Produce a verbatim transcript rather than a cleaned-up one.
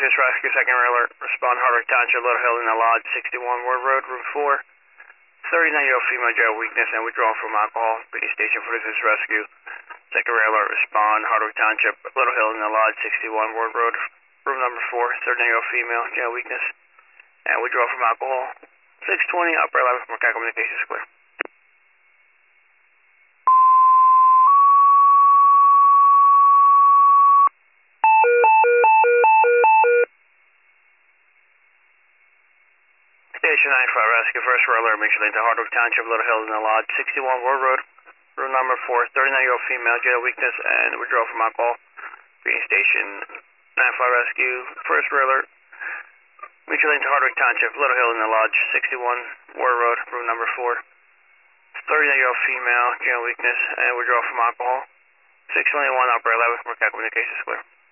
Citizens Rescue, second alert. Respond Hardwick Township, Little Hill in the Lodge, sixty-one Ward Road, room four. thirty-nine-year-old female general weakness and withdrawal from alcohol. Beatty Station for Citizens Rescue. Second alert. Respond Hardwick Township, Little Hill in the Lodge, sixty-one Ward Road, room number four. thirty-nine-year-old female general weakness and withdrawal from alcohol. six twenty, upper eleven from Mechanical Communications clear. Station nine Fire Rescue, first alert, Mitchell to Hardwick Township, Little Hill in the Lodge, sixty-one Ward Road, room number four, thirty-nine-year-old female, general weakness and withdrawal from alcohol. Beatty Station nine Fire Rescue, first alert, Mitchell to Hardwick Township, Little Hill in the Lodge, sixty-one Ward Road, room number four, thirty-nine-year-old female, general weakness and withdrawal from alcohol. six twenty-one, upper eleven from Mechanical Communications clear.